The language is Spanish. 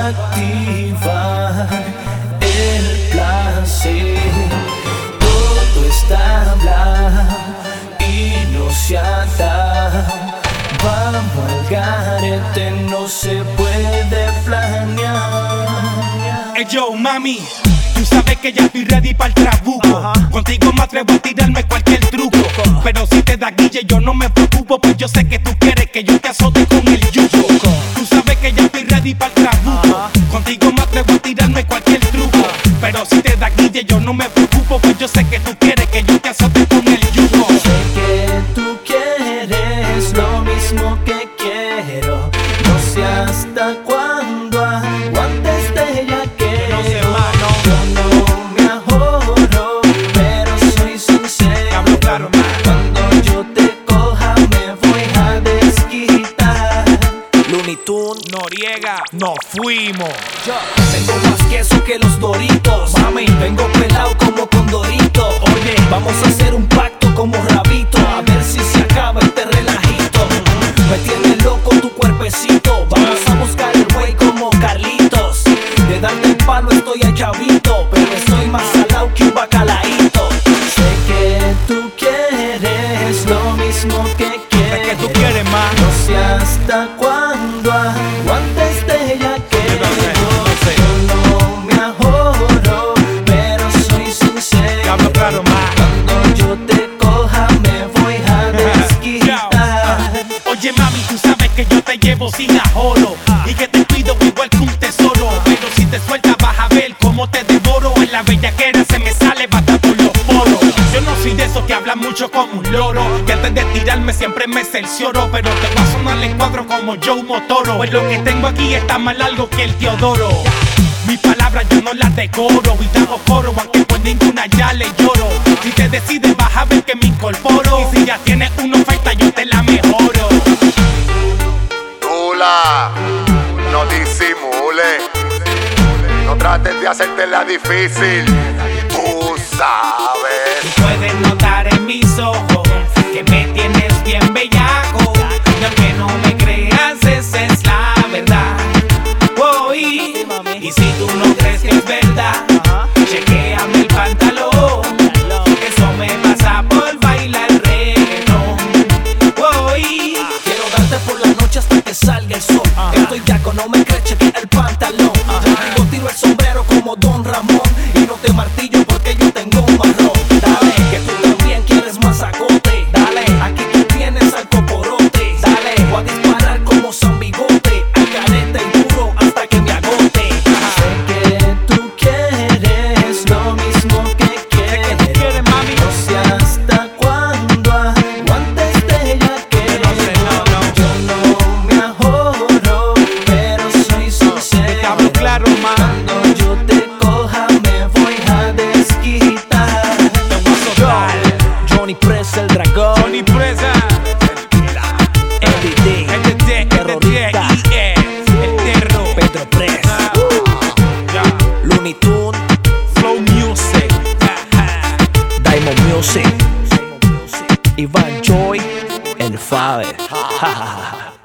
activar el placer. Todo está hablado y no se ata. Vamos al garete, no se puede planear. Hey yo, mami, tú sabes que ya estoy ready para el trabuco. Contigo me atrevo a tirarme cualquier truco. Pero si te da guille yo no me preocupo, pues yo sé que tú quieres que yo te azote con el yugo. Tú sabes que ya estoy ready para el trabuco. Contigo me atrevo a tirarme cualquier truco. Pero si te da guille yo no me preocupo, pues yo sé que tú quieres que yo te azote con el yugo. Sé que tú quieres lo mismo que quiero. No sé hasta cuándo aguantes de ya que no sé, mano. yo no me ahorro, pero soy sincero. Hablo claro, man. Cuando yo te coja me voy a desquitar. Looney Tunes, Noriega, nos fuimos. Tengo más queso que los Doritos, mami. Vengo pelado como Condorito. Oye, vamos a hacer un pacto como Rabito, a ver si se acaba este relajito. Me tiene loco tu cuerpecito. Vamos a buscar el güey como Carlitos. De darme el palo estoy a chavito, pero estoy más salado que un bacalaíto. Sé que tú quieres lo mismo que quieres. Sé que tú quieres más. No sé hasta cuándo aguantes de ya que yo no me ahorro, pero soy sincero. Hablo claro, man. Cuando yo te coja me voy a desquitar. Oye mami, tú sabes que yo te llevo sin ahorro y que te cuido igual que un tesoro. Pero si te sueltas vas a ver cómo te devoro. En la bellaquera se me sale bata por los poros. Yo no soy de esos que hablan mucho como un loro, que antes de tirarme siempre me cercioro. Pero te voy a sonar el cuadro como Joe Motoro. Pues lo que tengo aquí está más largo que el Teodoro. Mis palabras yo no las decoro y te hago coro, aunque por ninguna ya le lloro. Si te decides vas a ver que me incorporo, y si ya tienes una oferta yo te la mejoro. Tula, no disimules, no trates de hacértela difícil, tú sabes. Puedes notar en mis ojos que me tienes bien bellaco, y aunque no me creas esa es la verdad. Y si tú no crees que es verdad, chequéame el pantalón, que eso me pasa por bailar reggaetón. Quiero darte por la noche hasta que salga el sol. Estoy yaco, no me crees, chequea el pantalón. Yo tiro el sombrero como Don Ramón y no te martillo porque yo tengo un marrón. Dale, que tú también quieres más agote. Dale, aquí tú tienes al coporote. Dale, voy a disparar como San Bigote, al carete y duro hasta que me agote. Sé que tú quieres lo mismo que quieres, mami. No sé hasta cuándo aguantes de ya que yo no me ahorro, pero soy sincero. Hablo claro, man. Cuando yo te coja me voy a desquitar. Te voy a soltar. Johnny Presa, el dragón, Johnny Presa, NDD, terrorista, el terro. Pedro Press, Ya. Looney Tunes, Flow Music. Diamond Music, Ivan Joy, el Faber.